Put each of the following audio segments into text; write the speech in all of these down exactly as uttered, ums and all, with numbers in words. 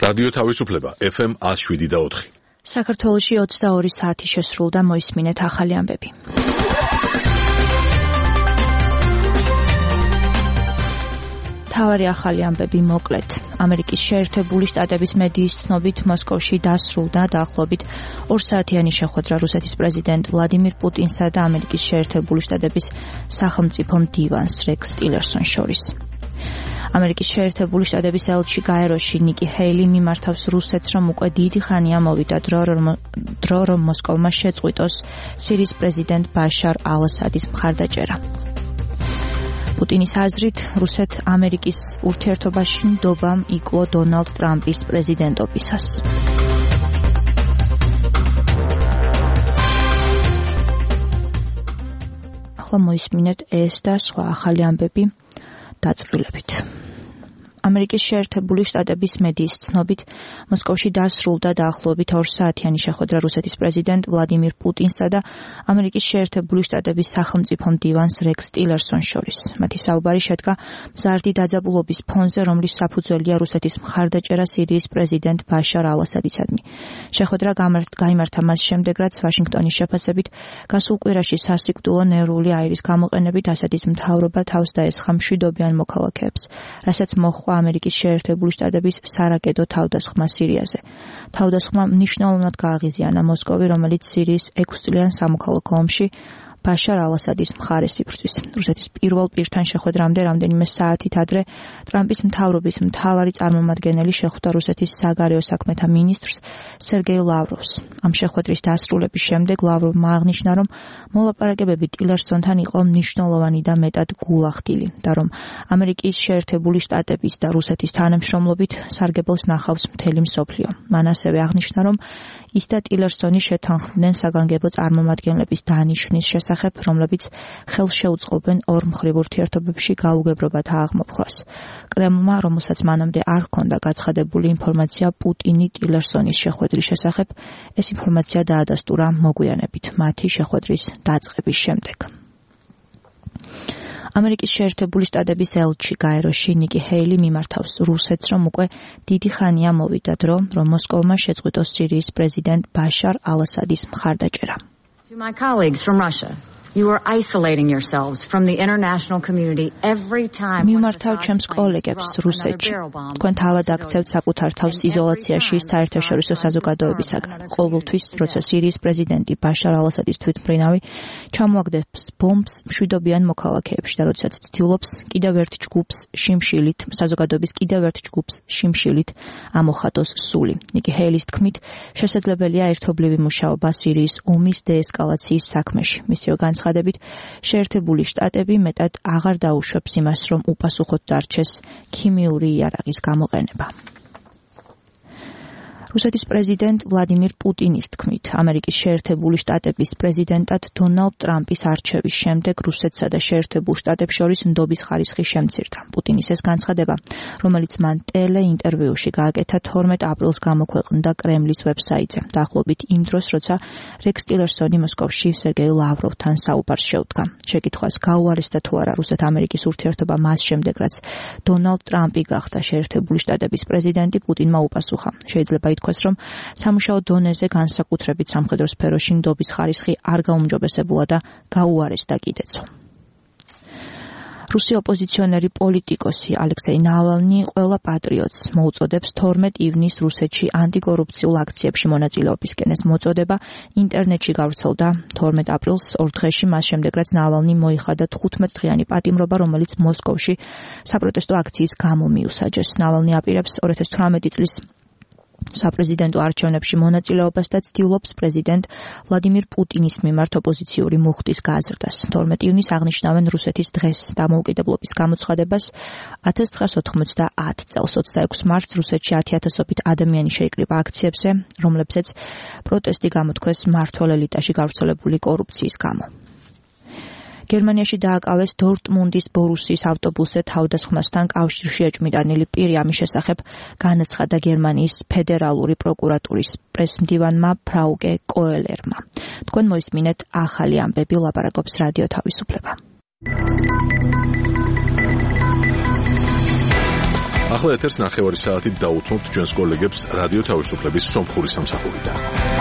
რადიო თავისუფლება ეფ ემ one oh seven point four. საქართველოში ოცდაორი საათი შესრულდა, მოისმინეთ ახალი ამბები. თავარი ახალი ამბები მოკლედ. ამერიკის შეერთებული შტატების მედიის ცნობით მოსკოვში დასრულდა დაახლოებით ორსაათიანი შეხვედრა რუსეთის პრეზიდენტ ვლადიმირ პუტინსა და ამერიკის შეერთებული შტატების სახელმწიფო მდივანს რექს ტილერსონს შორის. ამერიკის შეერთებული შტატების ელჩი გაეროში ნიკი ჰეილი მიმართავს რუსეთს, რომ უკვე დიდი ხანია მოვიდა დრო, დრო რომ მოსკოვმა შეწყვიტოს სირიის პრეზიდენტ ბაშარ ალ-ასადის მხარდაჭერა. პუტინის აზრით, რუსეთ-ამერიკის ურთიერთობაში ნდობამ იკლო დონალდ ტრამპის პრეზიდენტობისას. ახლა მოისმინეთ ეს და სხვა ახალი ამბები დაწვრილებით. ამერიკის შეერთებული შტატების მედიის ცნობით მოსკოვში დასრულდა დაახლოებით ორსაათიანი შეხვედრა რუსეთის პრეზიდენტ ვლადიმირ პუტინსა და ამერიკის შეერთებული შტატების სახელმწიფო მდივანს რექს ტილერსონს შორის. მათი საუბარი შედგა მზარდი დაძაბულობის ფონზე, რომლის საფუძველია რუსეთის მხარდაჭერა სირიის პრეზიდენტ ბაშარ ალ-ასადისადმი. შეხვედრა გაიმართა მას შემდეგ, რაც ვაშინგტონის შეფასებით გასულ კვირაში სასიკვდილო ნერვული აირის გამოყენებით ასადის მთავრობა თავს დაესხა მშვიდობიან მოქალაქეებს, რასაც მოჰყვა ამერიკის შეერთებული შტატების სარაკეტო თავდასხმა სირიაზე. თავდასხმა მნიშვნელოვნად გააღიზიანა მოსკოვი, რომელიც სირიის ექვსწლიან სამოქალაქო ომში ბაშარ ალ-ასადის მხარეს იბრძვის. რუსეთის პირველ პირთან შეხვედრამდე რამდენიმე საათით ადრე ტრამპის მთავრობის მთავარი წარმომადგენელი შეხვდა რუსეთის საგარეო საქმეთა მინისტრს სერგეი ლავროვს. ამ შეხვედრის დასრულების შემდეგ ლავროვმა აღნიშნა, რომ მოლაპარაკებები ტილერსონთან იყო მნიშვნელოვანი და მეტად გულახდილი და რომ ამერიკის შეერთებული შტატების და რუსეთის თანამშრომლობით სარგებელს ნახავს მთელი მსოფლიო. მან ასევე აღნიშნა, რომ ის და ტილერსონი შეთანხმდნენ საგანგებო წარმომადგენლების დანიშვნის შესახებ, რომლებიც ხელს შეუწყობენ ორმხრივ ურთიერთობებში გაუგებრობათა აღმოფხვას. კრემლმა, რომელსაც მანამდე არ ჰქონდა გაცხადებული ინფორმაცია პუტინი ტილერსონის შეხვედრის შესახებ, ეს ინფორმაცია დაადასტურა მოგვიანებით მათი შეხვედრის დაწყების შემდეგ. ამერიკის შეერთებული შტატების ელჩი გაეროში ნიკი ჰეილი მიმართავს რუსეთს, რომ უკვე დიდი ხანია მოვიდა დრო, რომ მოსკოვმა შეწყვიტოს სირიის პრეზიდენტ ბაშარ ალ-ასადის მხარდაჭერა. To my colleagues from Russia, you are isolating yourselves from the international community every time. მიმართავ ჩემს კოლეგებს რუსეთში. თქვენ თავად აქცევთ საკუთარ თავს იზოლაციაში საერთაშორისო საზოგადოებისაგან. ყოველთვის, როცა სირიის პრეზიდენტი ბაშარ ალ-ასადის თვითმფრინავი ჩამოაგდებს ბომბს მშვიდობიან მოქალაქეებში და როდესაც ცდილობს კიდევ ერთ ჯგუფს შიმშილით, საზოგადოების კიდევ ერთ ჯგუფს შიმშილით ამოხატოს სული. ნიკი ჰეილის თქმით, შესაძლებელია ერთობლივი მუშაობა სირიის ომის დეესკალაციის საქმეში. მისი განცხადებით, შეერთებული შტატები მეტად აღარ დაუშვებს იმას, რომ უპასუხოდ დარჩეს ქიმიური იარაღის გამოყენება. რუსეთის პრეზიდენტ ვლადიმირ პუტინის თქმით, ამერიკის შეერთებული შტატების პრეზიდენტად დონალდ ტრამპის არჩევის შემდეგ რუსეთსა და შეერთებულ შტატებს შორის ნდობის ხარისხი შემცირდა. პუტინის ეს განცხადება, რომელიც მან ტელეინტერვიუში გააკეთა თორმეტ აპრილს გამოქვეყნდა კრემლის ვებსაიტზე, დაახლოებით იმ დროს, როცა რექს ტილერსონი მოსკოვში სერგეი ლავროვთან საუბარს შეუდგა. შეკითხვას გაუარესდა თუ არა რუსეთ-ამერიკის ურთიერთობა მას შემდეგ, რაც დონალდ ტრამპი გახდა შეერთებული შტატების პრეზიდენტი, პუტინმა უპასუხა. შეიძლება ითქვას, რომ სამუშაო დონეზე განსაკუთრებით სამხედრო სფეროში ნდობის ხარისხი არ გაუმჯობესებულა და გაუარესდა კიდეცო. რუსი ოპოზიციონერი პოლიტიკოსი ალექსეი ნავალნი ყველა პატრიოტს მოუწოდებს თორმეტ ივნისს რუსეთში ანტიკორუფციულ აქციებში მონაწილეობისკენ. ეს მოწოდება ინტერნეტში გავრცელდა თორმეტ აპრილს ორ დღეში მას შემდეგ, რაც ნავალნი მოიხადა თხუთმეტ დღიანი პატიმრობა, რომელიც მოსკოვში საპროტესტო აქციის გამო მიუსაჯეს. ნავალნი აპირებს ორი ათას თვრამეტი წლის საპრეზიდენტო არჩევნებში მონაწილეობას და ცდილობს პრეზიდენტ ვლადიმირ პუტინის მიმართ ოპოზიციური მუხტის გაზრდას. თორმეტ ივნისს აღნიშნავენ რუსეთის დღეს დამოუკიდებლობის გამოცხადებას. ათას ცხრაასა ოთხმოცდაათ წელს ოცდაექვსი მარტს რუსეთში ათი ათასობით ადამიანი შეიკრიბა აქციებზე, რომლებზეც პროტესტი გამოთქვეს მმართველ ელიტაში გავრცელებული კორუფციის გამო. გერმანიაში დააკავეს დორტმუნდის ბორუსიის ავტობუსზე თავდასხმასთან კავშირში ეჭვმიტანილი პირი. ამის შესახებ განაცხადა გერმანიის ფედერალური პროკურატურის პრესმდივანმა ფრაუკე კოელერმა. თქვენ მოისმინეთ ახალი ამბები, ლაპარაკობს რადიო თავისუფლება. ახლა ეთერს ნახევარი საათით დაუთმობთ ჩვენს კოლეგებს რადიო თავისუფლების სომხური სამსახურიდან.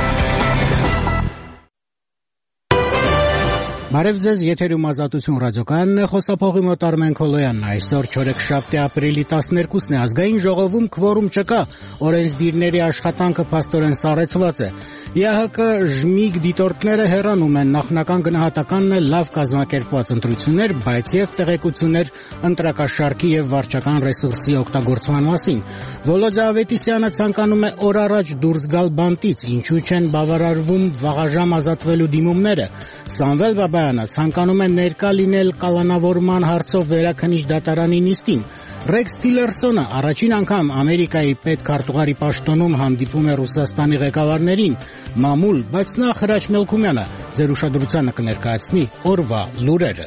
Բարև ձեզ, եթերում ազատություն ռադիոկայանն է, խոսափողի մոտ Արմեն Քոլոյանն է, այսօր չորեքշաբթի ապրիլի տասներկուսն է, ազգային ժողովում քվորում չկա, օրենսդիրների աշխատանքը փաստորեն սառեցված է. ԵԱՀԿ ժմիգ դիտորդները հեռանում են, նախնական գնահատականն է լավ կազմակերպված ընտրություններ, բայց եւ տեղեկություններ ընտրակաշարքի եւ վարչական ռեսուրսի օգտագործման մասին. Վոլոդյա Ավետիսյանը ցանկանում է օր առաջ դուրս գալ բանտից, ինչու չեն բավարարվում վաղաժամ ազատվելու դիմումները. Սամվել Բաբայանը ցանկանում է ներկա լինել կալանավորման հարցով վերաքննիչ դատարանի նիստին. Ռեքս Թիլերսոնը առաջին անգամ Ամերիկայի պետքարտուղարի պաշտոնում հանդիպում է Ռուսաստանի ղեկավարներին. Մամուլ, բայց նախ Հրաչ Մելքումյանը ձեր ուշադրությանը կներկայացնի օրվա լուրերը.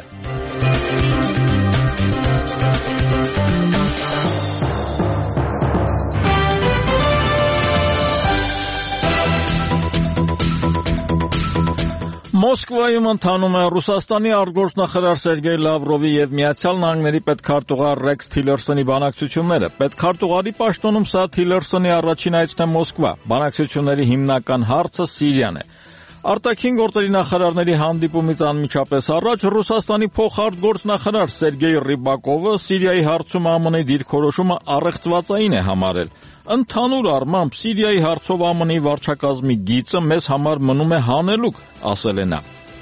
Մոսկվայում ընթանում է Ռուսաստանի արտգործնախարար Սերգեյ Լավրովի եւ Միացյալ Նահանգների պետքարտուղար Ռեքս Թիլերսոնի բանակցությունները. Պետքարտուղարի պաշտոնում սա Թիլերսոնի առաջին այցն է Մոսկվա. Բանակցությունների հիմնական հարցը Սիրիան է. Արտաքին գործերի նախարարների հանդիպումից անմիջապես առաջ Ռուսաստանի փոխարտգործնախարար Սերգեյ Ռիբակովը Սիրիայի հարցում ԱՄՆ-ի դիրքորոշումը առեղծվածային է համարել. Ընդհանուր առմամբ Սիրիայի հարցով ԱՄՆ-ի վարչակազմի գիծը մեզ համար մնում է հանելուկ, ասել է նա.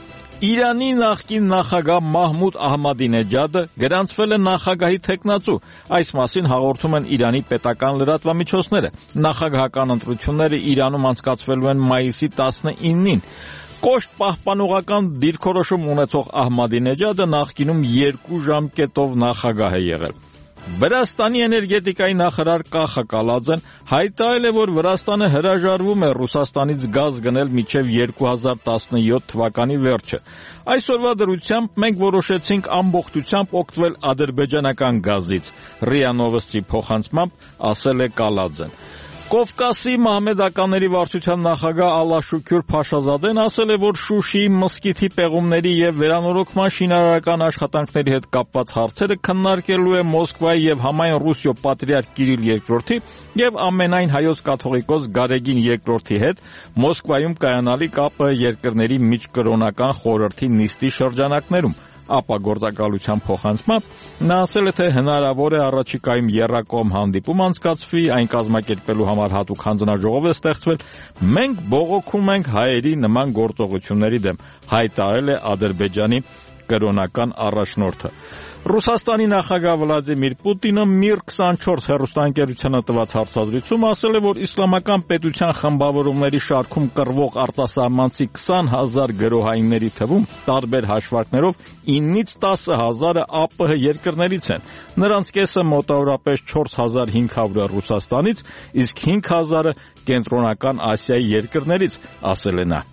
Իրանի նախկին նախագահ Մահմուդ Ահմադինեջադը գրանցվել է նախագահի թեկնածու. Այս մասին հաղորդում են Իրանի պետական լրատվամիջոցները. Նախագահական ընտրությունները Իրանում անցկացվելու են մայիսի տասնինին. Կոշտ պահպանողական դիրքորոշում ունեցող Ահմադինեջադը նախկինում երկու ժամկետով նախագահ է եղել. Վրաստանի էներգետիկայի նախարար Կախա Կալաձեն հայտարարել է, որ Վրաստանը հրաժարվում է Ռուսաստանից գազ գնել մինչև երկու հազար տասնյոթ թվականի վերջը. Այսօրվա դրությամբ մենք որոշեցինք ամբողջությամբ օգտվել ադրբեջանական գազից, ՌԻԱ Նովոստի փոխանցմամբ ասել է Կալաձեն. Կովկասի մահմեդականների վարչության նախագահ Ալաշուքյուր Փաշազադեն ասել է, որ Շուշիի մզկիթի պեղումների եւ վերանորոգման շինարարական աշխատանքների հետ կապված հարցերը քննարկելու է Մոսկվայի եւ համայն Ռուսիո պատրիարք Կիրիլ երկրորդի եւ ամենայն հայոց կաթողիկոս Գարեգին երկրորդի հետ Մոսկվայում կայանալի ԿԱՊ երկրների միջկրոնական խորհրդի նիստի շրջանակներում. Ապա գործակալության փոխանցմամբ նա ասել է, թե հնարավոր է առաջիկայում եռակողմ հանդիպում անցկացվի, այն կազմակերպելու համար հատուկ հանձնաժողով է ստեղծվել. Մենք բողոքում ենք հայերի նման գործողությունների դեմ, հայտարարել է Ադրբեջանի կրոնական առաջնորդը. Ռուսաստանի նախագահ Վլադիմիր Պուտինը Միր քսանչորս հեռուստաընկերությանը տված հարցազրույցում ասել է, որ իսլամական պետության խմբավորումների շարքում կռվող արտասահմանցի քսան հազար գրոհայինների թվում տարբեր հաշվարկներով իննից տասը հազարը ԱՊՀ երկրներից են. Նրանց կեսը մոտավորապես չորս հազար հինգ հարյուրը Ռուսաստանից, իսկ հինգ հազարը Կենտրոնական Ասիայի երկրներից, ասել է նա.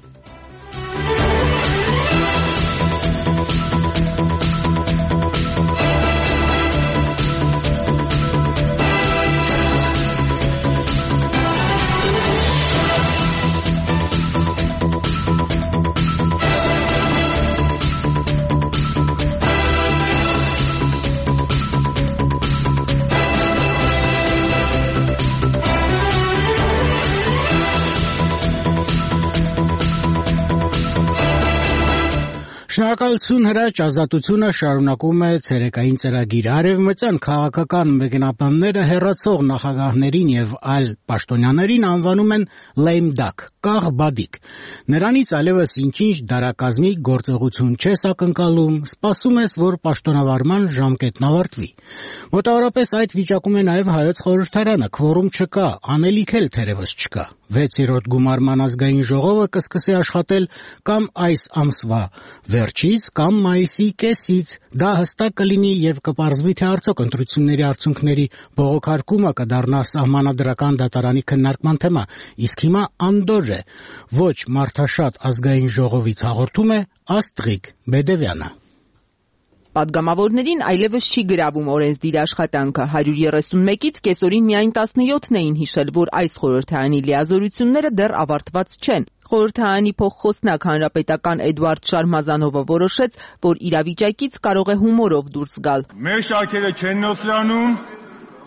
Շնորհակալություն Հրաչ, ազատությունը շարունակում է ցերեկային ծրագիր. Արևմտյան քաղաքական մեկնաբանները հեռացող նախագահներին եւ այլ պաշտոնյաներին անվանում են lame duck, կաղ բադիկ. Նրանից այլևս ինչ-ինչ դարակազմի գործողություն չես ակնկալում, սպասում ես, որ պաշտոնավարման ժամկետն ավարտվի. Մոտավորապես այդ վիճակում է նաեւ Հայոց խորհրդարանը, քվորում չկա, անելիք էլ թերևս չկա. վեցերորդ գումարման ազգային ժողովը կսկսի աշխատել կամ այս ամսվա վերջից կամ մայիսի կեսից. Դա հստակ կլինի, երբ կպարզվի, թե արդյոք ընտրությունների արդյունքների բողոքարկումը կդառնա սահմանադրական դատարանի քննարկման թեմա, իսկ հիմա անդորր է. ոչ մարդաշատ ազգային ժողովից հաղորդում է Աստղիկ Բեդևյանը. Պատգամավորներին այլևս չի գրավում օրենսդիր աշխատանքը. հարյուր երեսունմեկից կեսօրին միայն տասնյոթն էին հիշել, որ այս խորհրդարանի լիազորությունները դեռ ավարտված չեն. Խորհրդարանի փոխխոսնակ հանրապետական Էդվարդ Շարմազանովը որոշեց, որ իրավիճակից կարող է հումորով դուրս գալ. Մեր շարքերը չեն նոսրանում,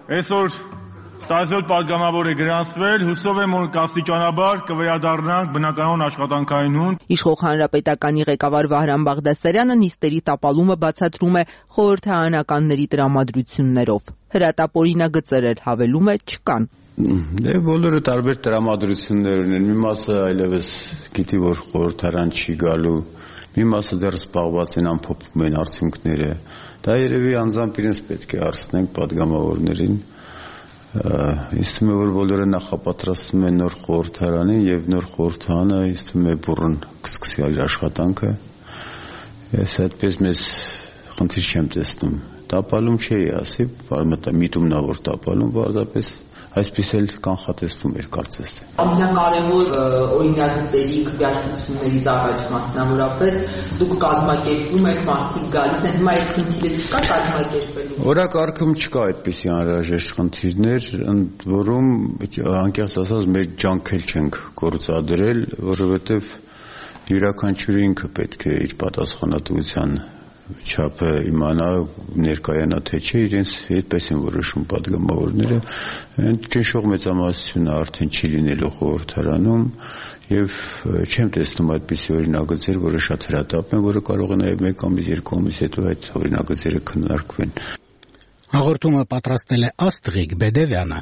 Այսօր տասնյոթ պատգամավոր է գրանցվել, հուսով եմ, որ աստիճանաբար կվերադառնանք բնականon աշխատանքային։ Իշխող հանրապետականի ղեկավար Վահրամ Բաղդասարյանը նիստերի տապալումը բացատրում է խորհրդարանականների տրամադրություններով։ Հրատապօրինագծեր էլ հավելում է չկան։ Դե բոլորը տարբեր տրամադրություններ ունեն։ Մի մասը այլևս գիտի, որ խորհրդարան չի գալու, մի մասը դեռ զբաղված են, ամփոփում են արդյունքները։ Դա երևի անձամբ իրենց պետք է հարցնենք պատգամավորներին։ Ինձ թվում է, որ բոլորը նախապատրաստում են նոր խորհրդարանին եւ նոր խորհրդարանը ինձ թվում է բուռն կսկսի այլ աշխատանքը։ Ես այդպես մեծ խնդիր չեմ տեսնում։ Տապալում չի ասի, միտումնավոր տապալում, պարզապես այսպես էլ կանխատեսվում էր կարծես թե։ Ամենակարևոր օրինագծերի քվեարկություններից առաջ մասնավորապես դուք կազմակերպում եք, մարդիկ գալիս են, հիմա այդ խնդիրը չկա կազմակերպելու։ Օրակարգում չկա այդպիսի անհրաժեշտ խնդիրներ, ընդ որում անկեղծ ասած մեր ջանք էլ չենք գործադրել, որովհետև յուրաքանչյուրը ինքը պետք է իր պատասխանատվության չափը իմանա, ներկայանա թե չէ, իրենց այդպես են որոշում պատգամավորները, ճնշող մեծամասնությունը արդեն չի լինելու խորհրդարանում եւ չեմ տեսնում այդպիսի օրինագծեր, որը շատ հրատապ են, որը կարող է նաեւ մեկ ամիս, երկու ամիս հետո այդ օրինագծերը քննարկվեն։ Հաղորդումը պատրաստել է Աստղիկ Բեդևյանը։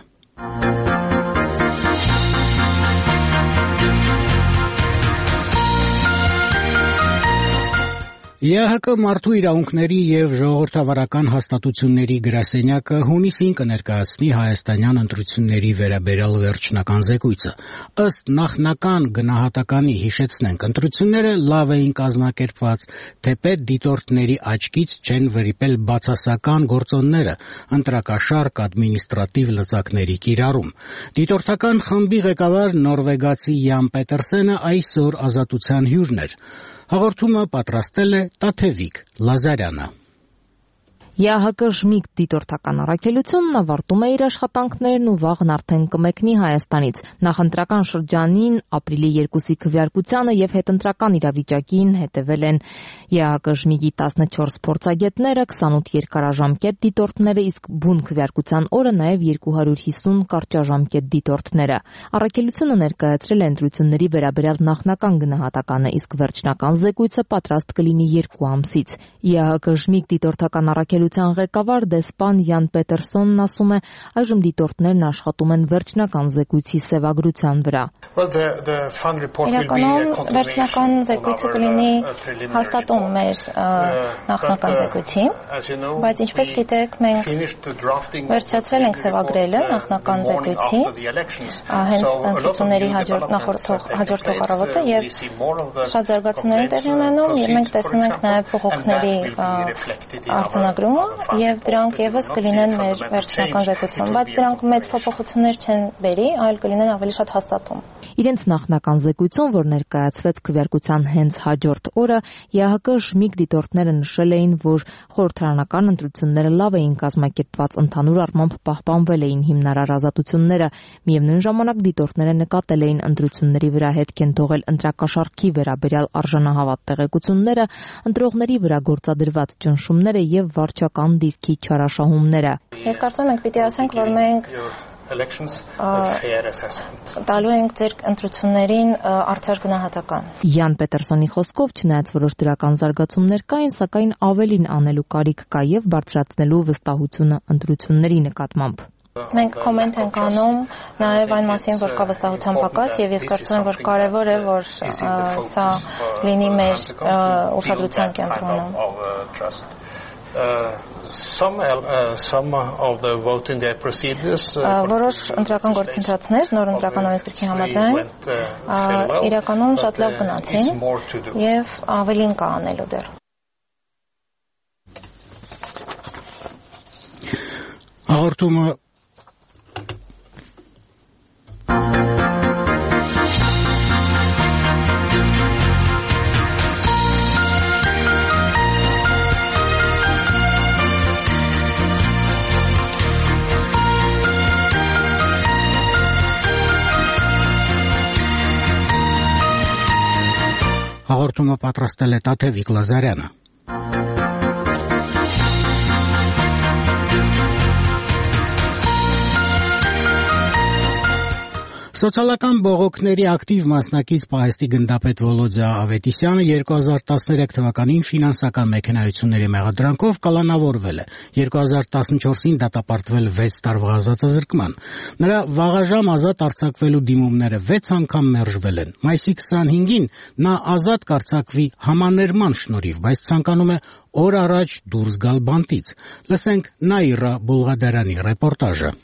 ԵԱՀԿ մարդու իրավունքների եւ ժողովրդավարական հաստատությունների գրասենյակը հունիսին կներկայացնի հայաստանյան ընտրությունների վերաբերյալ վերջնական զեկույցը։ Ըստ նախնական գնահատականի հիշեցնենք, ընտրությունները լավ էին կազմակերպված, թեպետ դիտորդների աչքից չեն վրիպել բացասական գործոնները, ընտրակաշարք, ադմինիստրատիվ լծակների կիրառում։ Դիտորդական խմբի ղեկավար նորվեգացի Յան Պետերսենը այսօր ազատության հյուրն էր։ Հաղորդումը պատրաստել է Տաթևիկ Լազարյանը։ ԵԱՀԿ Ժմիկ դիտորդական առաքելությունն ավարտում է իր աշխատանքներն ու վաղն արդեն կմեկնի Հայաստանից։ Նախընտրական շրջանին ապրիլի երկուսի քվեարկությանը եւ հետընտրական իրավիճակին հետեւել են ԵԱՀԿ Ժմիկի տասնչորս փորձագետները, քսանութ երկարաժամկետ դիտորդները, իսկ բուն քվեարկության օրը նաեւ երկու հարյուր հիսուն կարճաժամկետ դիտորդները։ Առաքելությունը ներկայացրել է ընտրությունների վերաբերյալ նախնական գնահատականը, իսկ վերջնական զեկույցը պատրաստ կլինի երկու ամսից։ ԵԱՀԿ Ժմիկ դիտորդական առաքելության ղեկավար դեսպան Յան Պետերսոնն ասում է, այժմ դիտորդներն աշխատում են վերջնական զեկույցի սևագրության վրա։ Իրականում վերջնական զեկույցը կլինի հաստատում մեր նախնական զեկույցի, բայց ինչպես գիտեք, մենք վերջացրել ենք սևագրելը նախնական զեկույցի, հենց ընտրությունների հաջորդող առավոտը եւ շատ զարգացումներ տեղի ունենում եւ մենք տեսնում ենք նաեւ բողոքների արձանագրումը եւ դրանք եւս կլինեն մեր վերջնական զեկույցում, բայց դրանք մեծ փոփոխություններ չեն բերի, այլ կլինեն ավելի շատ հաստատում։ Իրենց նախնական զեկույցում, որ ներկայացվեց քվեարկության հենց հաջորդ օրը, ԵԱՀԿ Ժմիկ դիտորդները նշել էին, որ խորհրդարանական ընտրությունները լավ էին կազմակերպված, ընդհանուր առմամբ պահպանվել էին հիմնարար ազատությունները։ Միևնույն ժամանակ դիտորդները նկատել էին ընտրությունների վրա հետք են թողել ընտրակաշառքի վերաբերյալ արժանահավատ տեղեկությունները, ընտրողների վրա գործադրված ճնշումները եւ վարչական դիրքի չարաշահումները։ Ես կարծում եմ, պիտի ասենք, որ մենք տալու ենք ձեր ընտրություններին արդար գնահատական։ Յան Պետերսոնի խոսքով, չնայած որոշ դրական զարգացումներ կային, սակայն ավելին անելու կարիք կա եւ բարձրացնելու վստահությունը ընտրությունների նկատմամբ։ Մենք կոմենտ ենք անում նաև այն մասին, որ կա վստահության պակաս եւ ես կարծում եմ, որ կարեւոր է, որ սա լինի մեր ուշադրության կենտրոնում։ Some uh, some of the voting day procedures որոշ ընտրական գործընթացներ նոր ընտրական օրենսգրքի համաձայն իրականում շատ լավ գնացին եւ ավելին կա անելու դեռ։ Հաղորդումը Հաղորդումը պատրաստել է Տաթևիկ Լազարյանը։ Սոցիալական բողոքների ակտիվ մասնակից պահեստի գնդապետ Վոլոդիա Ավետիսյանը երկու հազար տասներեք թվականին ֆինանսական մեքենայությունների մեղադրանքով կալանավորվել է, երկու հազար տասնչորսին դատապարտվել վեց տարվա ազատազրկման։ Նրա վաղաժամ ազատ արձակվելու դիմումները վեց անգամ մերժվել են։ Մայիսի քսանհինգին նա ազատ կարձակվի համաներման շնորհիվ, բայց ցանկանում է օր առաջ դուրս գալ բանտից։ Լսենք Նաիրա Բուլղադարյանի ռեպորտաժը։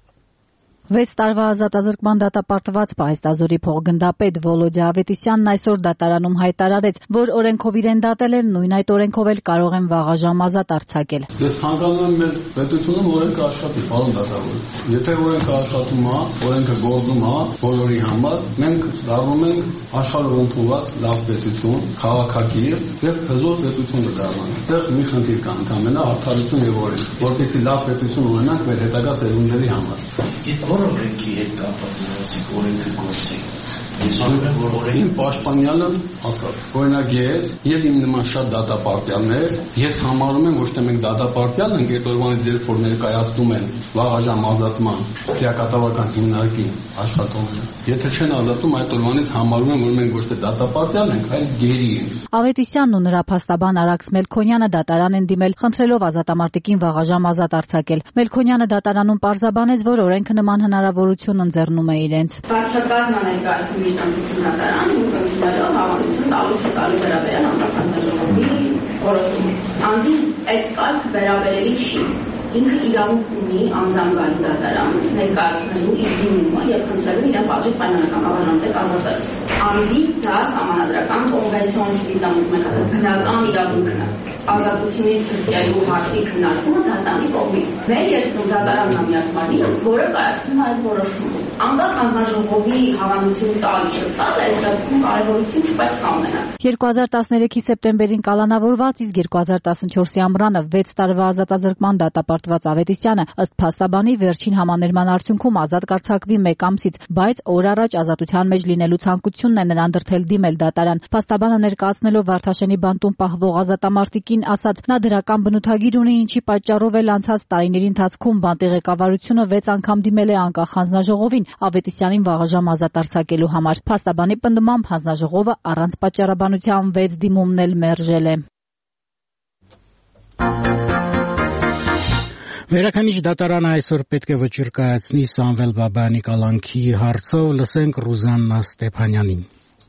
Վեց տարվա ազատազրկման դատապարտված պահեստազորի փոխգնդապետ Վոլոդիա Ավետիսյանն այսօր դատարանում հայտարարեց, որ օրենքով իրեն դատել են, նույն այդ օրենքով էլ կարող են վաղաժամ ազատ արձակել։ Ես ցանկանում եմ մեր պետությունում օրենքը աշխատի, պարոն դատավոր։ Եթե օրենքը աշխատում է, օրենքը գործում է բոլորի համար, մենք դառնում ենք աշխարհով ընդունված լավ պետություն, քաղաքակիր եւ հզոր պետություն կդառնանք։ Այդտեղ մի խնդիր կա ընդհանրապես արդարություն եւ օրենք, որպեսզի լավ պետություն ունենանք մեր հետագա սերունդերի համար։ Օրենքի հետ կապված իրացիկ օրենքը գործի։ Ես ուզում եմ, որ օրենքի պաշտպանյալը ասավ, օրինակ ես եւ իմ նման շատ դատապարտյալներ, ես համարում եմ ոչ թե մենք դատապարտյալ ենք, այդ օրվանից երբ որ ներկայացնում են վաղաժամ ազատման քրեակատավական հիմնարկի աշխատողները։ Եթե չեն ազատում, այդ օրվանից համարում եմ, որ մենք ոչ թե դատապարտյալ ենք, այլ գերի ենք։ Ավետիսյանն ու նրա փաստաբան Արաքս Մելքոնյանը դատարան են դիմել, խնդրելով ազատամարտիկին վաղաժամ ազատ արձակել։ Մելքոնյանը դատարանում պարզաբանեց, որ օրենքը նման հնարավորություն ընձեռնում է իրենց։ Վարչակազմը ներկայացնում իր տանջություն դատարան ու կնքնելով հավանություն տալու չտալու վերաբերյալ անձնական որոշում։ Անձին այդ կարգ վերաբերելի չի։ Ինքը իրավունք ունի անձամգալի դատարան ներկայացնելու իր դիմումը եւ խնդրելու իրեն բաժին պայմանական ավանդույթ ազատել։ Անձի դա համանadrական կոնվենցիոն չդիտամուտ մեկը բնական իրավունքն է։ Ազատությունից զրկելու հարցի քննարկումը դատարանի կողմից։ Մեր երկրում դատարանն է միակ մարմինը, որը կայացնում է այդ որոշումը։ Անկախ հանձնաժողովի հավանություն տալ չտալ, այս դեպքում կարևորություն չպետք է ունենա։ երկու հազար տասներեքի սեպտեմբերին կալանավորված, իսկ երկու հազար տասնչորսի ամռանը վեց տարվա ազատազրկման դատապարտված Ավետիսյանը ըստ փաստաբանի վերջին համաներման արդյունքում ազատ կարձակվի մեկ ամսից, բայց օր առաջ ազատության մեջ լինելու ցանկությունն է նրան դրդել դիմել դատարան։ Փաստաբանը ներկայացնելով Վարդաշենի բանտում պահվող ազատամարտիկին ասաց, նա դրական բնութագիր ունի, ինչի պատճառով էլ անցած տարիների ընթացքում բանտի ղեկավարությունը վեց անգամ դիմել է անկախ հանձնաժողովին Ավետիսյանին վաղաժամ ազատ արձակելու համար։ Փաստաբանի պնդմամբ հանձնաժողովը առանց պատճառաբանության վեց դիմումն էլ մերժել է։ Վերաքանիչ դատարանը այսօր պետք է վճիռ կայացնի Սամվել Բաբայանի կալանքի հարցով, լսենք Ռուզաննա Ստեփանյանին։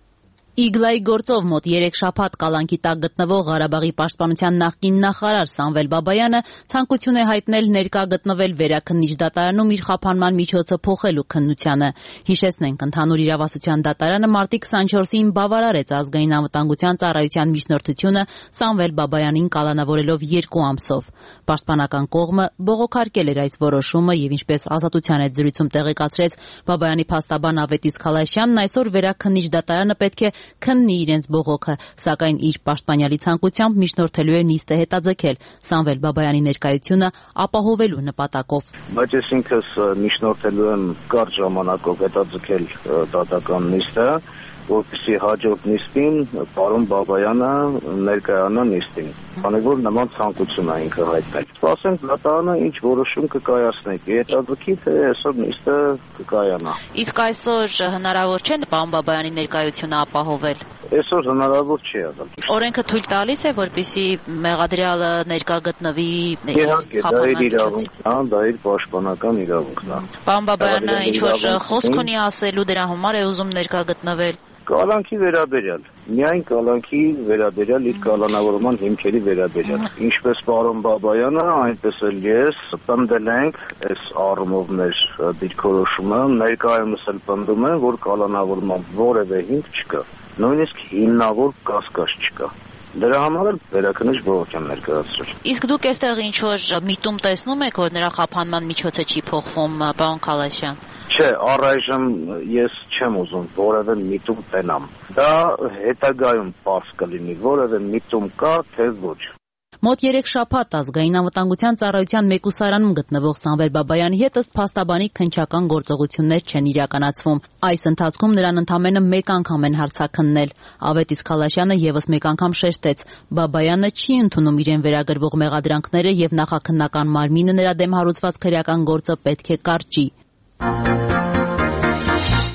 Իգլայի գործով մոտ երեք շաբաթ կալանքի տակ գտնվող Ղարաբաղի պաշտպանության նախկին նախարար Սամվել Բաբայանը ցանկություն է հայտնել ներկա գտնվել վերաքննիչ դատարանում իր խափանման միջոցը փոխելու քննությանը։ Հիշեցնենք, ընդհանուր իրավասության դատարանը մարտի քսանչորսին բավարարեց ազգային անվտանգության ծառայության միջնորդությունը Սամվել Բաբայանին կալանավորելով երկու ամսով։ Պաշտպանական կողմը բողոքարկել էր այս որոշումը եւ ինչպես ազատության հետ զրույցում տեղեկացրեց Բաբայանի փաստաբան Ավետիս Խալաշյանն, այսօր վերաքննիչ դատարանը պետք է քննի իրենց բողոքը, սակայն իր պաշտպանյալի ցանկությամբ միջնորդելու է նիստը հետաձգել Սամվել Բաբայանի ներկայությունը ապահովելու նպատակով։ Բայց ես ինքս միջնորդելու եմ կարճ ժամանակով հետաձգել դատական նիստը, որպեսզի հաջորդ նիստին պարոն Բաբայանը ներկայանա նիստին, քանի որ նման ցանկություն է ինքը հայտնել։ Սպասենք դատարանը ինչ որոշում կկայացնի, հետաձգի թե այսօր նիստը կկայանա։ Իսկ այսօր հնարավոր չէ պարոն Բաբայանի ներկայությունը ապահովել։ Այսօր հնարավոր չի եղել։ Օրենքը թույլ տալիս է, որպեսզի մեղադրյալը ներկա գտնվի։ Իհարկե, դա իր իրավունքն է, դա իր պաշտպանական իրավունքն է։ Պարոն Բաբայանը ինչ որ խոսք ունի ասելու, դրա համար է ուզում ներկա գտնվել։ Կալանքի վերաբերյալ, միայն կալանքի վերաբերյալ իր կալանավորման հիմքերի վերաբերյալ։ Ինչպես պարոն Բաբայանը, այնպես էլ ես պնդել ենք այս առումով մեր դիրքորոշումը, ներկայումս էլ պնդում եմ, որ կալանավորման որևէ հիմք չկա, նույնիսկ հիմնավոր կասկած չկա։ Դրա համար էլ վերաքննիչ բողոք եմ ներկայացրել։ Իսկ դուք այստեղ ինչ որ միտում տեսնում եք, որ նրա խափանման միջոցը չի փոխվում, պարոն Խալաշյան։ Չէ, առայժմ ես չեմ ուզում որևէ միտում տենամ։ Դա հետագայում պարզ կլինի, որևէ միտում կա, թե ոչ։ Մոտ երեք շաբաթ ազգային անվտանգության ծառայության մեկուսարանում գտնվող Սամվել Բաբայանի հետ ըստ փաստաբանի քննչական գործողություններ չեն իրականացվում։ Այս ընթացքում նրան ընդամենը մեկ անգամ են հարցաքննել։ Ավետիս Խալաշյանը եւս մեկ անգամ շեշտեց. Բաբայանը չի ընդունում իրեն վերագրվող մեղադրանքները եւ նախաքննական մարմինը նրա դեմ հարուցված քրեական գործը պետք է կարճի։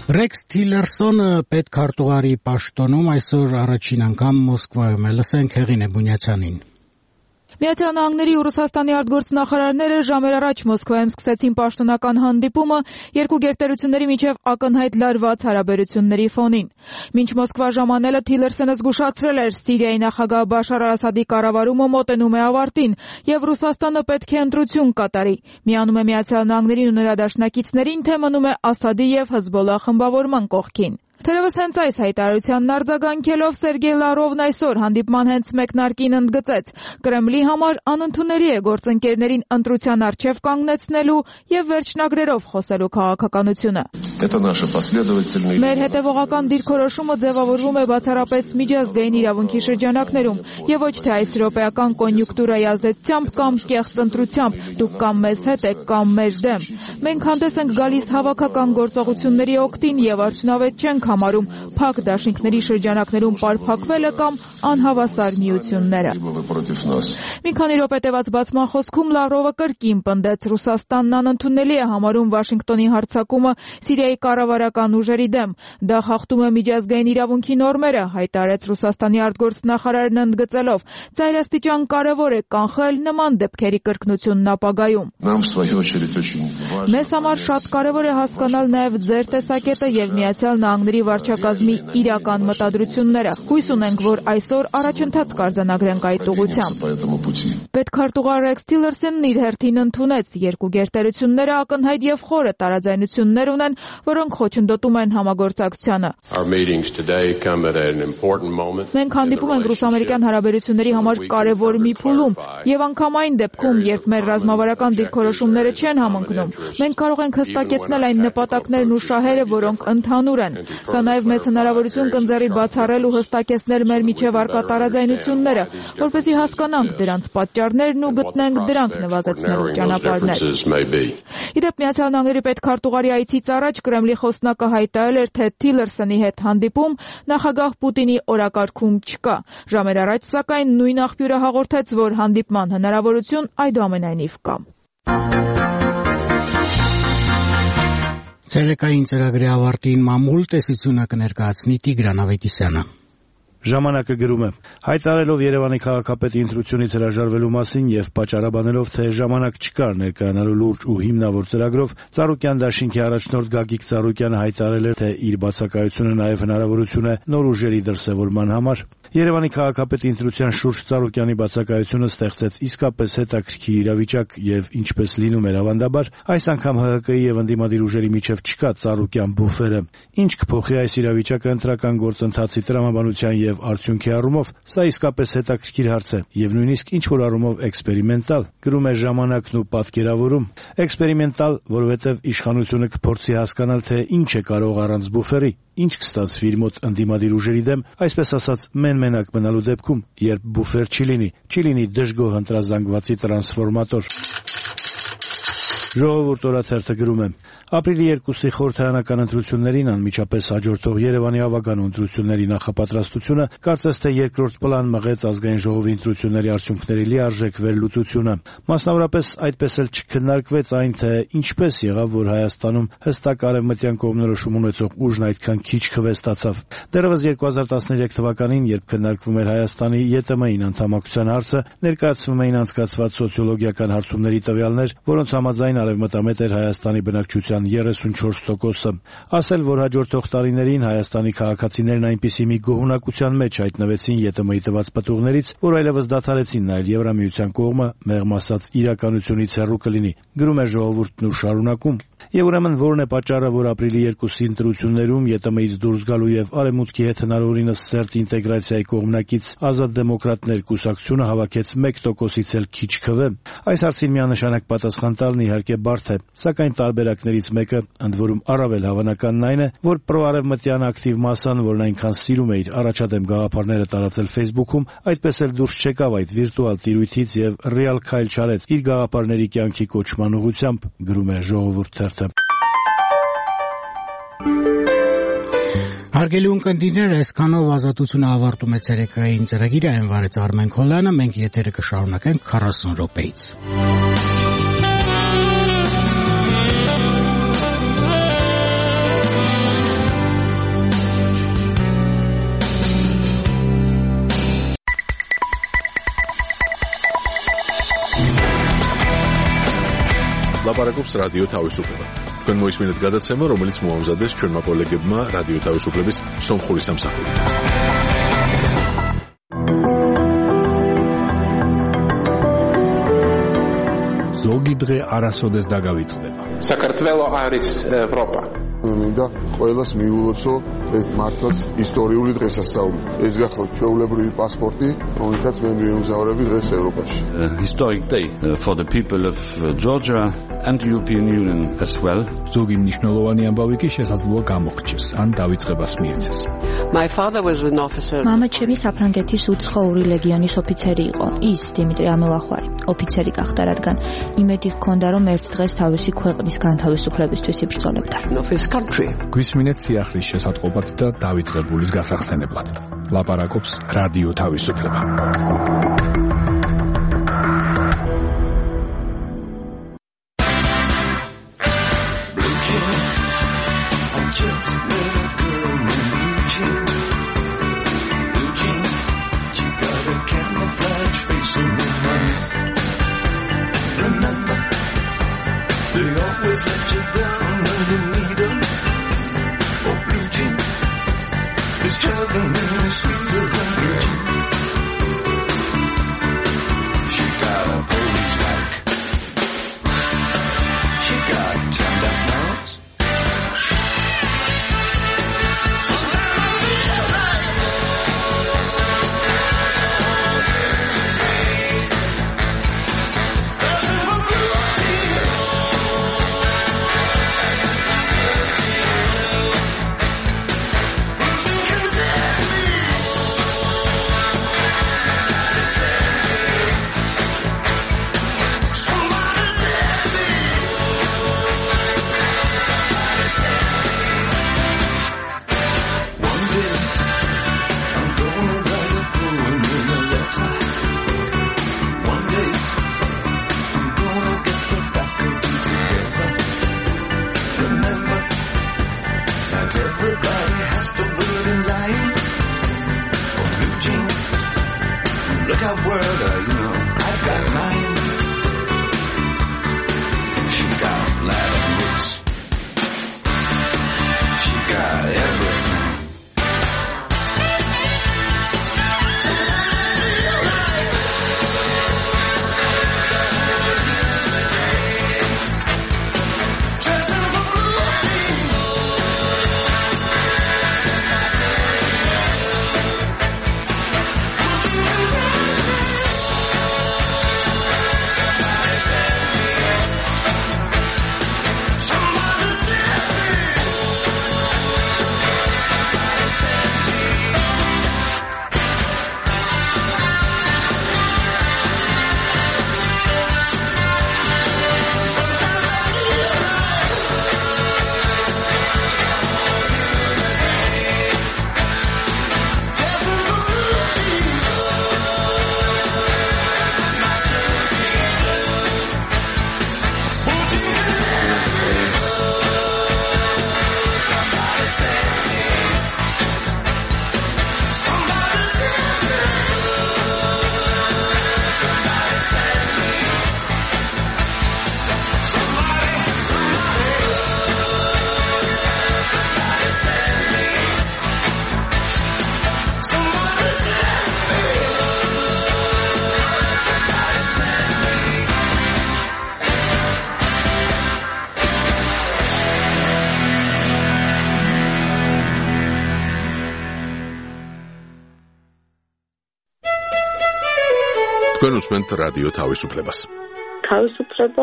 Ռեքս Թիլերսոնը պետքարտուղարի պաշտոնում այսօր առաջին անգամ Մոսկվայում է, լսենք Հեղինե Բունյացյանին։ Միացյալ Նահանգների ու Ռուսաստանի արտգործնախարարները ժամեր առաջ Մոսկվայում սկսեցին պաշտոնական հանդիպումը երկու գերտերությունների միջև ակնհայտ լարված հարաբերությունների ֆոնին։ Մինչ Մոսկվա ժամանելը Թիլերսոնը զգուշացրել էր Սիրիայի նախագահ Բաշար Ասադի կառավարումը մոտենում է ավարտին եւ Ռուսաստանը պետք է ընտրություն կատարի։ Միանում է Միացյալ Նահանգներին ու նրա դաշնակիցներին, թե մնում է Ասադի եւ Հեզբոլլահ խմբավորման կողքին։ Թերևս հենց այս հայտարարությանն արձագանքելով Սերգեյ Լավրովն այսօր հանդիպման հենց մեկնարկին ընդգծեց. Կրեմլի համար անընդունելի է գործընկերներին ընտրության առջև կանգնեցնելու եւ վերջնագրերով խոսելու քաղաքականությունը։ Մեր հետևողական դիրքորոշումը ձևավորվում է բացառապես միջազգային իրավունքի շրջանակներում եւ ոչ թե այս րոպեական կոնյունկտուրայի ազդեցությամբ կամ կեղծ ընտրությամբ, դուք կամ մեզ հետ եք կամ մեր դեմ։ Մենք հանդես ենք գալիս հավաքական գործողությունների օգտին եւ արդյունավետ չենք համարում փակ դաշինքների շրջանակներում պարփակվելը կամ անհավասար միությունները։ Մի քանի րոպե տևած բացման խոսքում Լավրովը կրկին պնդեց Ռուսաստանն անընդունելի է համարում Վաշինգտոնի հարձակումը Սիրիայի կառավարական ուժերի դեմ։ Դա խախտում է միջազգային իրավունքի նորմերը, հայտարարեց Ռուսաստանի արտգործնախարարն ընդգծելով. Ծայրաստիճան կարևոր է կանխել նման դեպքերի կրկնությունն ապագայում։ Մեզ համար շատ կարևոր է հասկանալ նաև ձեր տեսակետը եւ Միացյալ Նահանգների վարչակազմի իրական մտադրությունները։ Հույս ունենք, որ այսօր առաջընթաց կարձանագրենք այդ ուղղությամբ։ Պետքարտուղար Ռեքս Թիլերսոնն իր հերթին ընդունեց երկու գերտերությունները ակնհայտ եւ խորը տարաձայնություններ ունեն, որոնք խոչընդոտում են համագործակցությանը։ Մենք հանդիպում ենք ռուս-ամերիկյան հարաբերությունների համար կարևոր մի փուլում եւ անգամ այն դեպքում, երբ մեր ռազմավարական դիրքորոշումները չեն համընկնում, մենք կարող ենք հստակեցնել այն նպատակներն ու շահերը, որոնք ընդհանուր են։ Սա նաև մեզ հնարավորություն կընձեռի բացառել ու հստակեցնել մեր միջև առկա տարաձայնությունները, որպեսզի հասկանանք դրանց պատճառներն ու գտնենք դրանք նվազեցնելու ճանապարհներ։ Իդեպ Միացյալ Նահանգների պետքարտուղարի այցից առաջ Կրեմլի խոսնակը հայտարարել էր, թե Թիլերսոնի հետ հանդիպում նախագահ Պուտինի օրակարգում չկա։ Ժամեր առաջ, սակայն, նույն աղբյուրը հաղորդեց, որ հանդիպման հնարավորություն այդուամենայնիվ կա։ Ցերեկային ծրագրի ավարտին մամուլ տեսությունը կներկայացնի Տիգրան Ավետիսյանը։ Ժամանակը գրում է. հայտարարելով Երևանի քաղաքապետի ընտրությունից հրաժարվելու մասին եւ պատճառաբանելով, թե ժամանակ չկար ներկայանալու լուրջ ու հիմնավոր ծրագրով, Ծառուկյան դաշինքի առաջնորդ Գագիկ Ծառուկյանը հայտարարել էր, թե իր բացակայությունը նաեւ հնարավորություն է նոր ուժերի դրսևորման համար։ Երևանի քաղաքապետի ընտրության շուրջ Ծառուկյանի բացակայությունը ստեղծեց իսկապես հետաքրքիր իրավիճակ եւ ինչպես լինում էր ավանդաբար, այս անգամ ՀՀԿ-ի եւ ընդդիմադիր ուժերի միջև չկա Ծառուկյան բուֆերը։ Ինչ կփոխի այս իրավիճակը ընտրական գործընթացի տրամաբանության եւ արդյունքի առումով, սա իսկապես հետաքրքիր հարց է եւ նույնիսկ ինչ որ առումով էքսպերիմենտալ, գրում է Ժամանակն ու պատկերավորում։ Էքսպերիմենտալ, որովհետեւ իշխանությունը կփորձի հասկանալ, թե ինչ է կարող առանց բուֆերի, ինչ կստացվի իր մոտ ընդդիմադիր ուժերի դեմ, այսպես ասած մեն-մենակ մնալու դեպքում, երբ բուֆեր չի լինի, չի լինի դժգոհ ընտրազանգվածի տրանսֆորմատոր։ Ժողովուրդ օրաթերթը գրում է. Ապրիլի երկուսի խորհրդարանական ընտրություններին անմիջապես հաջորդող Երևանի ավագան ընտրությունների նախապատրաստությունը կարծես թե երկրորդ պլան մղեց ազգային ժողովի ընտրությունների արդյունքների լիարժեք վերլուծությունը։ Մասնավորապես այդպես էլ չքննարկվեց այն, թե ինչպես եղավ, որ Հայաստանում հստակ արևմտյան կողմնորոշում ունեցող ուժն այդքան քիչ քվե ստացավ։ Դեռևս երկու հազար տասներեք թվականին, երբ քննարկվում էր Հայաստանի ԵՏՄ-ին անդամակցության հարցը, ներկայացվում էին անցկացված սոցիոլոգիական հարցումների տվյալներ, որոնց համաձայն արևմտամետ էր Հայաստանի բնակչության երեսունչորս տոկոսը։ Ասել, որ հաջորդող տարիներին Հայաստանի քաղաքացիներն այնպիսի մի գոհունակության մեջ հայտնվեցին ԵՏՄ-ի տված պտուղներից, որ այլևս դադարեցին նայել Եվրամիության կողմը, մեղմ ասած իրականությունից հեռու կլինի, գրում է Ժողովուրդն ու շարունակում։ Եվ ուրեմն որն է պատճառը, որ ապրիլի երկուսի ընտրություններում ԵՏՄ-ից դուրս գալու եւ Արևմուտքի հետ հնարավորինս սերտ ինտեգրացիայի կողմնակից Ազատ դեմոկրատներ կուսակցությունը հավաքեց մեկ տոկոսից էլ քիչ քվե։ Այս հարցին միանշանակ պատասխան տալն իհարկե բարդ է, սակայն տարբերակներից մեկը, ընդ որում առավել հավանականն այն է, որ պրոարևմտյան ակտիվ մասան, որն այնքան սիրում է իր առաջադեմ գաղափարները տարածել Facebook-ում, այդպես էլ դուրս չեկավ այդ վիրտուալ տիրույթից եւ ռեալ քայլ չարեց իր գաղափարների կյանքի կոչման ուղղությամբ, գրում է Ժողովուրդ թերթը։ Հարգելի ունկնդիրներ, այսքանով Ազատությունը ավարտում է ցերեկային ծրագիրը, այն վարեց Արմեն Քոլյանը, մենք եթերը կշարունակենք քառասուն րոպեից։ ლაპარაკობს რადიო თავისუფლება. თქვენ მოისმინეთ გადაცემა, რომელიც მოამზადეს ჩვენმა კოლეგებმა რადიო თავისუფლების სომხური სამსახური. ზოგი დღე არასოდეს დაგავიწყდება. საქართველო არის ევროპა. მინდა ყველას მიულოცო ეს მართლაც ისტორიული დღესასწაული. ეს გახლავთ ჩვეულებრივი პასპორტი, რომელთაც მე მივემგზავრები დღეს ევროპაში. Historic day for the people of Georgia and the European Union as well. ზოგი მნიშვნელოვანი ამბავი კი შესაძლოა გამოხრჩეს, ან დავიწყებას მიეცეს. My father was an officer. მამა ჩემი საფრანგეთის უცხოური ლეგიონის ოფიცერი იყო. ის დიმიტრი ამელახვარი ოფიცერი გახდა, რადგან იმედი ჰქონდა, რომ ერთ დღეს თავისი ქვეყნის განთავისუფლებისთვის იბრძოლებდა. გვისმინეთ სიახლის შესატყობად და დავიწყებულის გასახსენებლად. ლაპარაკობს რადიო თავისუფლება. თქვენ უსმენთ რადიო თავისუფლებას. თავისუფლება,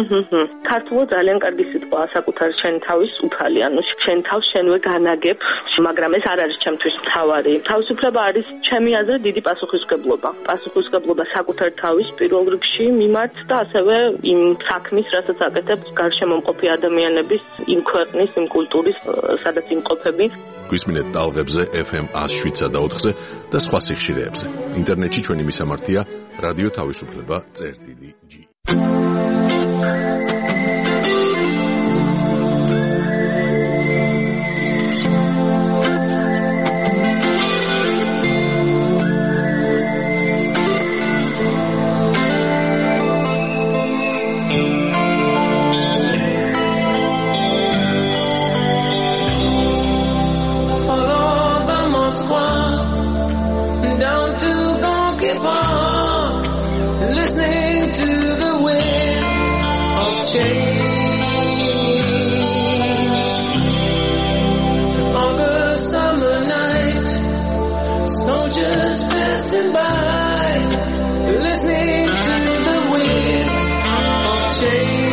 ქართულად ძალიან კარგი სიტყვაა, საკუთარი შენი თავის უფალი, ანუ შენ თავს შენვე განაგებ, მაგრამ ეს არ არის ჩემთვის მთავარი. თავისუფლება არის ჩემი აზრით დიდი პასუხისმგებლობა. პასუხისმგებლობა საკუთარი თავის პირველ რიგში მიმართ და ასევე იმ საქმის, რასაც აკეთებ გარშემო მყოფი ადამიანების, იმ ქვეყნის, იმ კულტურის, სადაც იმყოფები. გვისმინეთ ტალღებზე ეფ ემ one oh seven და ოთხზე და სხვა სიხშირეებზე. ინტერნეტში ჩვენი მისამართია რადიო თავისუფლება წერტილი ჯი. to the wind of change. August summer night, soldiers passing by, listening to the wind of change.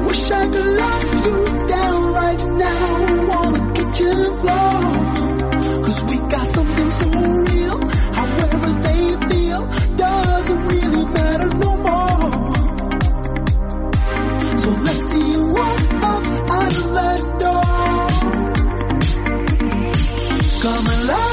wish I could lock you down right now on the kitchen floor. Cause we got something so real. However they feel doesn't really matter no more. So let's see you walk up out of that door. Come alive.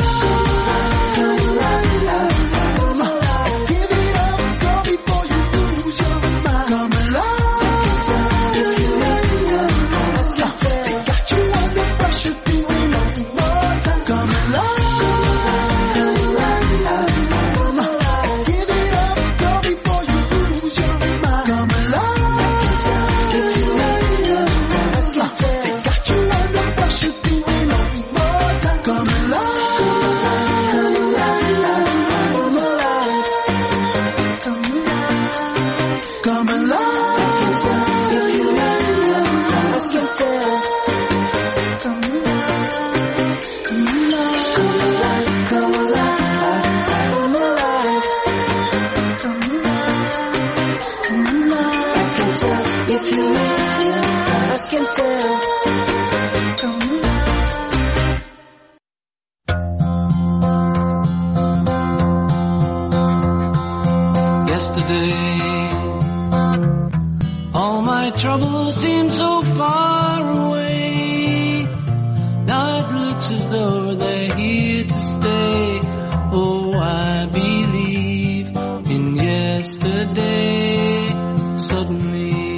Troubles seem so far away. Now it looks as though they're here to stay. Oh, I believe in yesterday. Suddenly,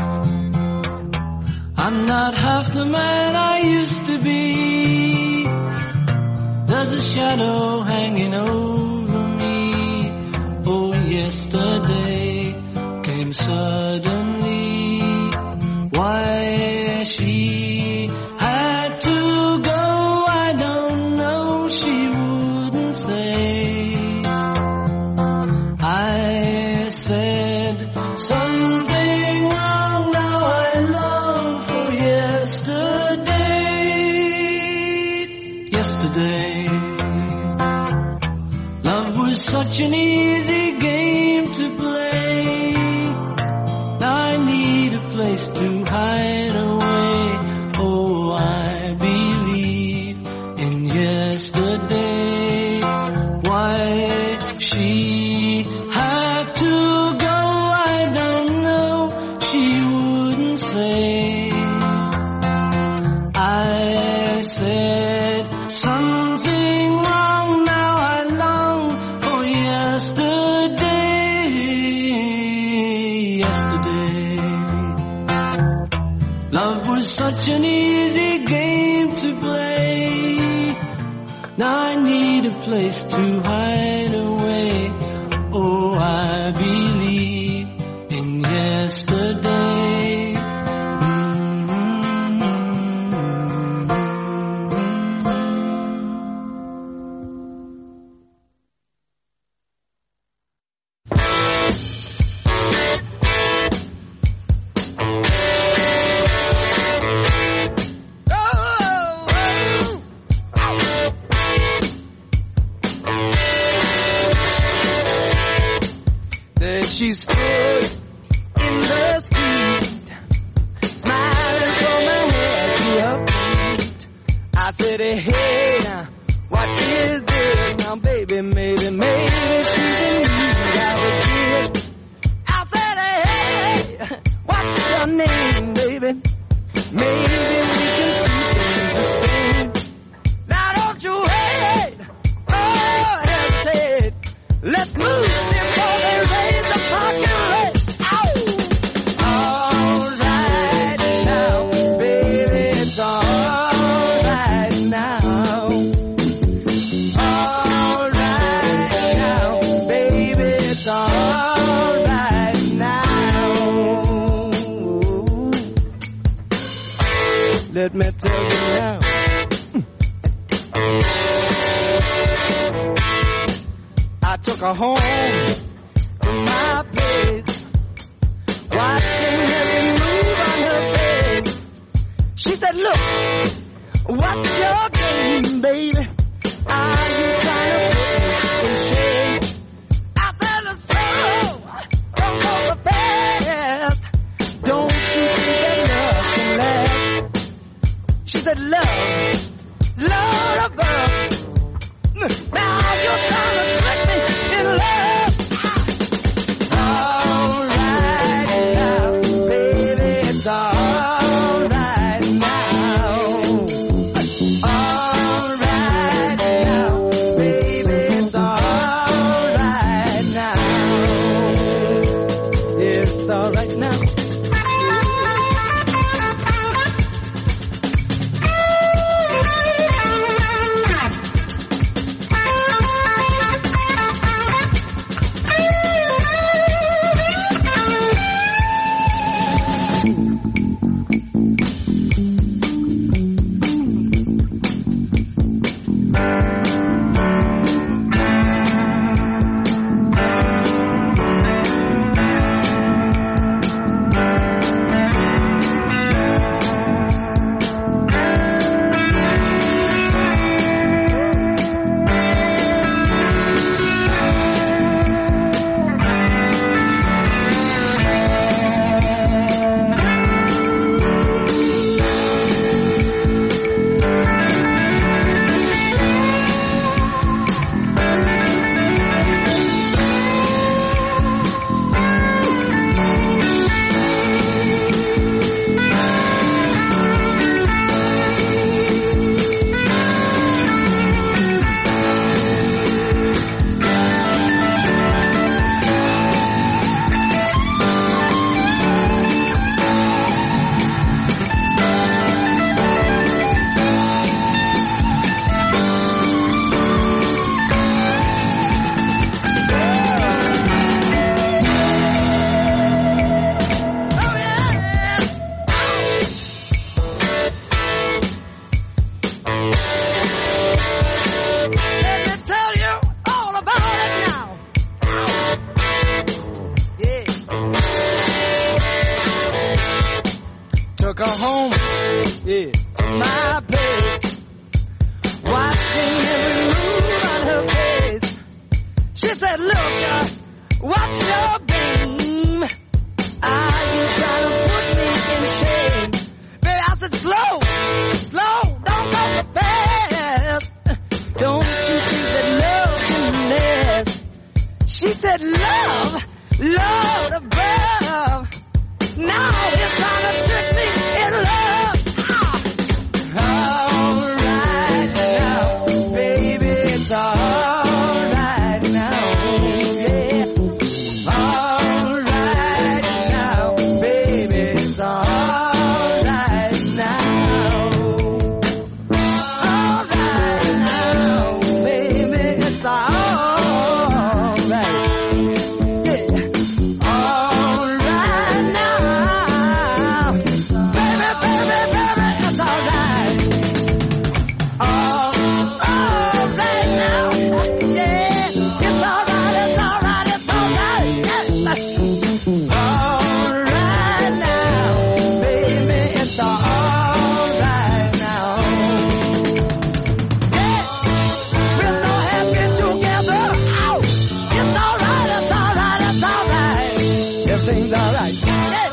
I'm not half the man I used to be. There's a shadow hanging over me. Oh, yesterday came suddenly. Why she had to go, I don't know, she wouldn't say. I said something wrong, now I long for yesterday. Yesterday, love was such an easy game to play. Now I need a place to hide away. Oh, I believe in yesterday. Why she had to go, I don't know, she wouldn't say. I said something wrong, now I long for yesterday. Love was such an easy game to play. Now I need a place to hide away. Oh, I believe in yesterday. She stood in the street, smiling from her head to her feet. I said, hey, now, what is this? Now, baby, maybe, maybe she's in need of a kiss. I said, hey, what's your name, baby? Maybe we can see things the same. Now, don't you hate, oh, hesitate. Let's move before they raise the parking rate. Ow! All right now, baby, it's all right now. All right now, baby, it's all right now. Let me tell you now. I took her home to my place, watching every move on her face. She said, look, what's your game, baby? Are you trying to put me in shame? I said, let's go, don't go so fast. Don't you think that took her home, yeah, to my place, watching every move on her face. She said, look, uh, what's your game? Are you trying to put me in shame? Baby, I said, slow, slow, don't go so fast. Don't you think that love can last? She said, love, love above. Now it's time to trick me in love. All right now, baby, it's all right now, yeah. All right now, baby, it's all right now. All right now, baby, it's all right. Yeah. All right now, baby, baby, baby, it's all right. All, all right now, yeah, it's all right, it's all right, it's all right. Yes. All right now, baby, it's all right now. Yeah, we're so happy together. Ow! It's all right, it's all right, it's all right. Everything's all right. Yeah.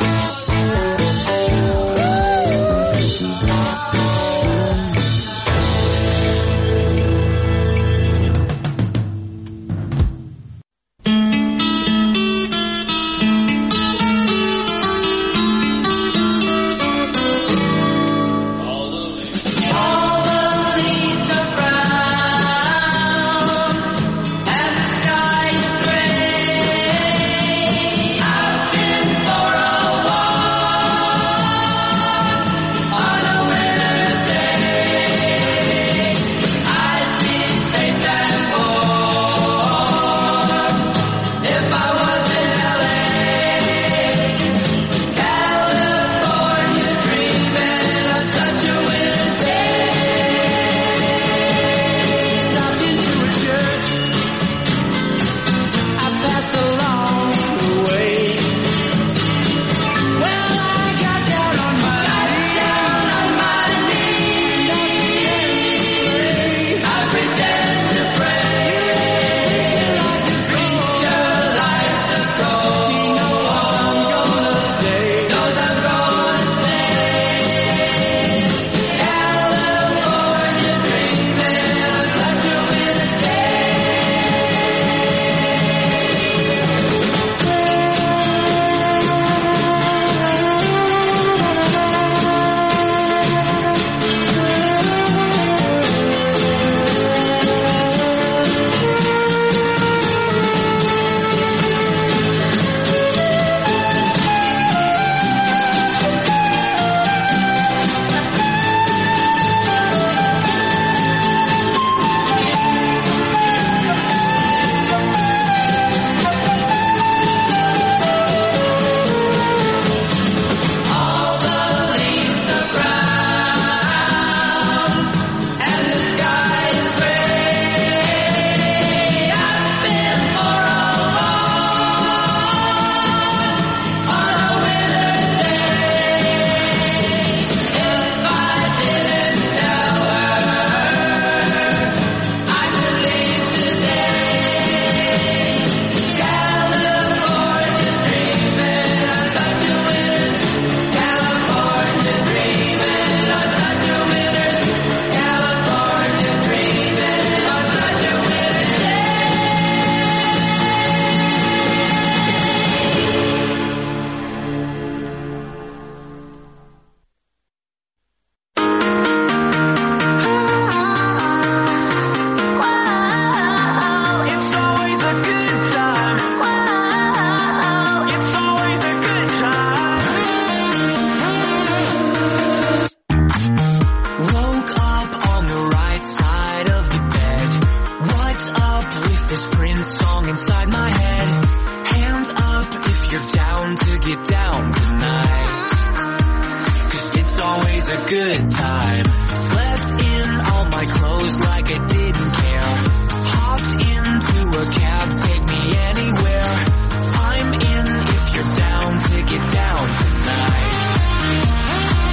good time. Slept in all my clothes like I didn't care. Hopped into a cab, take me anywhere. I'm in if you're down to get down tonight.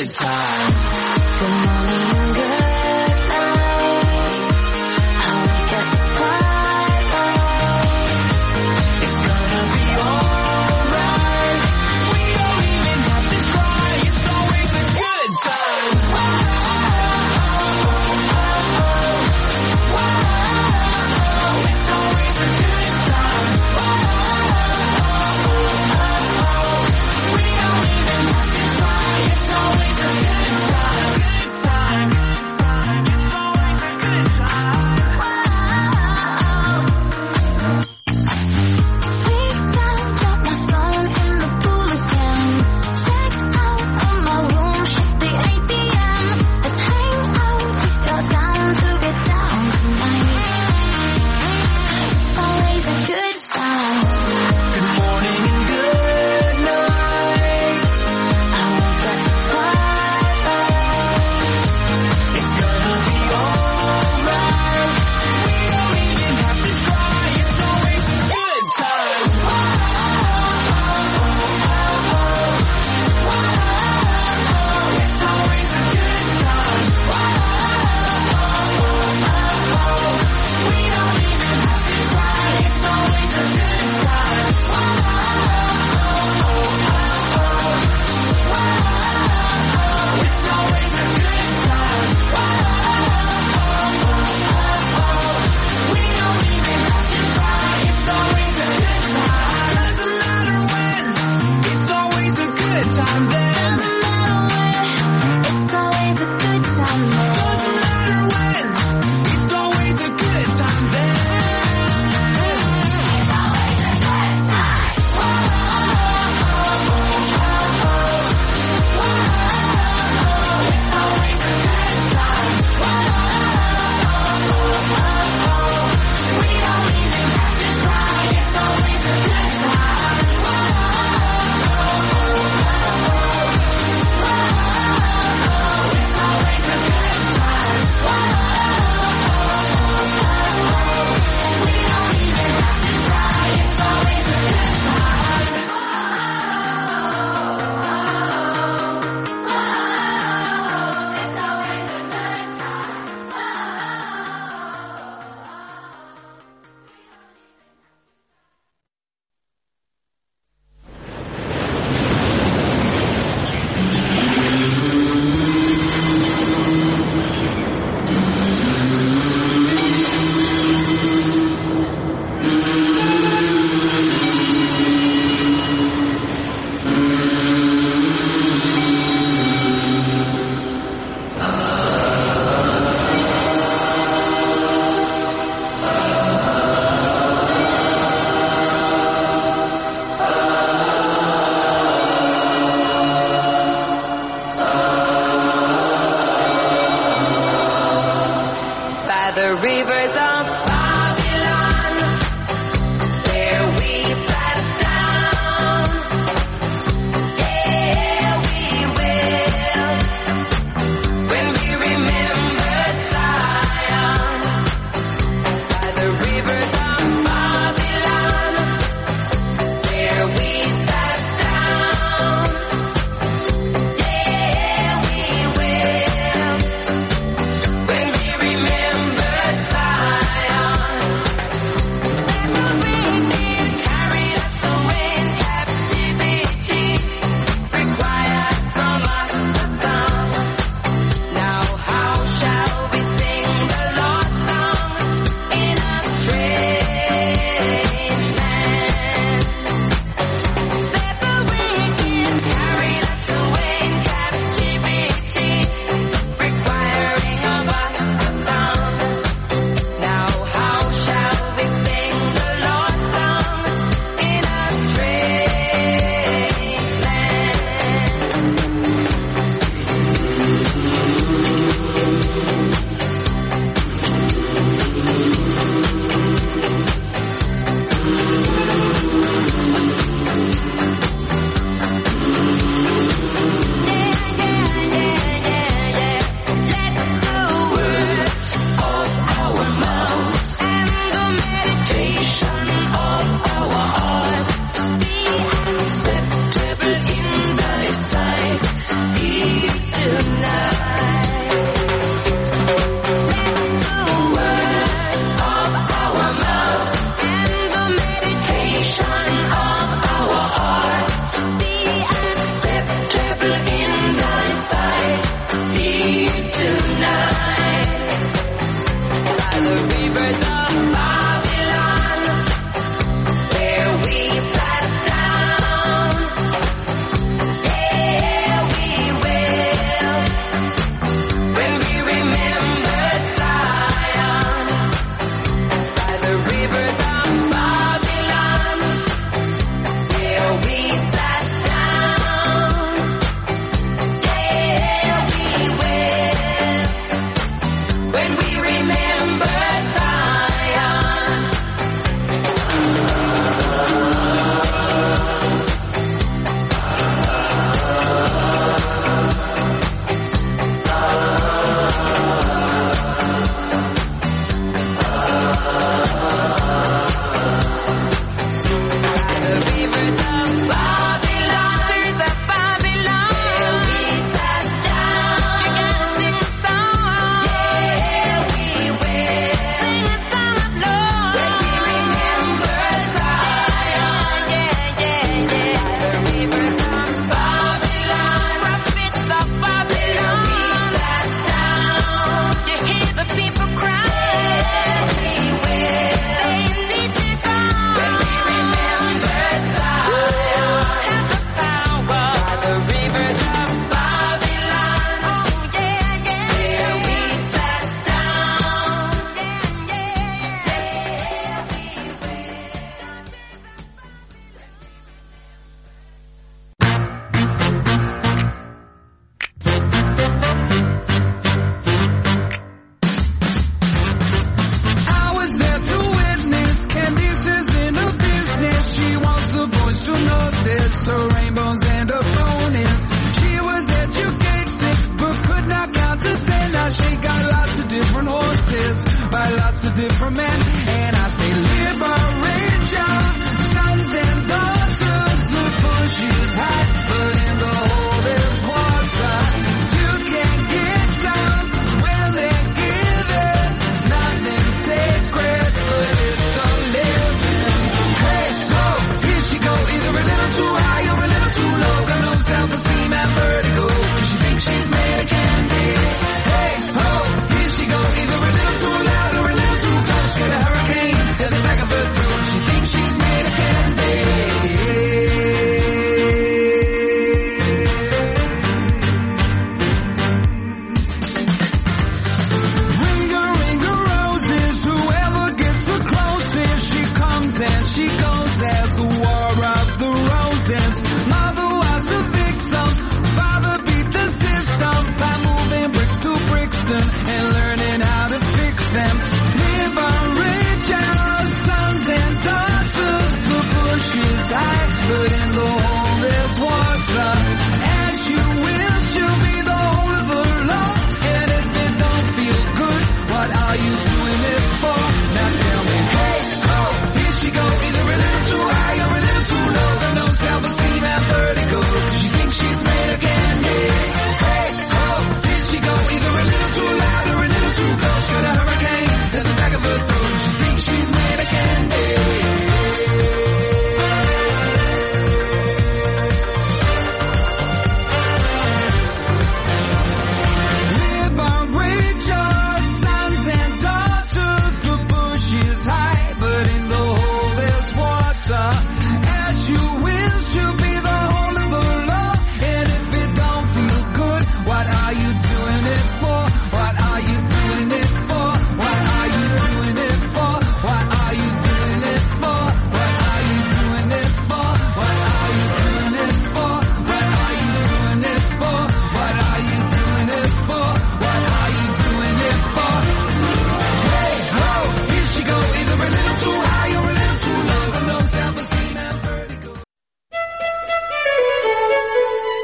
good time. Good morning and good night. I wake at the twilight. It's gonna be alright. We don't even have to try. It's always a good time. It's always a good time. We don't even have to try. It's always a good time. Good time.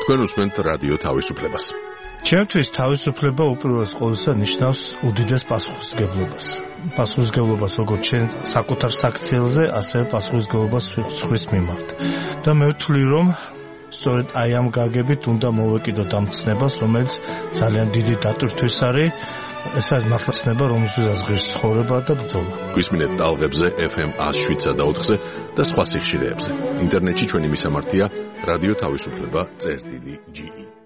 თქვენ უსმენთ რადიო თავისუფლებას. ჩემთვის თავისუფლება უპირველეს ყოვლისა ნიშნავს უდიდეს პასუხისმგებლობას. პასუხისმგებლობას როგორც ჩვენ საკუთარ საქციელზე, ასევე პასუხისმგებლობას სხვის მიმართ. და მე ვთვლი, რომ სწორედ აი ამ გაგებით უნდა მოვეკიდოთ ამ ცნებას, რომელიც ძალიან დიდი დატვირთვის არის. ეს არის მართლა ცნება, რომელზეც ღირს ცხოვრება და ბრძოლა. გვისმინეთ ტალღებზე ეფ ემ one oh seven point four-ზე და სხვა სიხშირეებზე. ინტერნეტში ჩვენი მისამართია რადიო თავისუფლება წერტილი ჯი ი.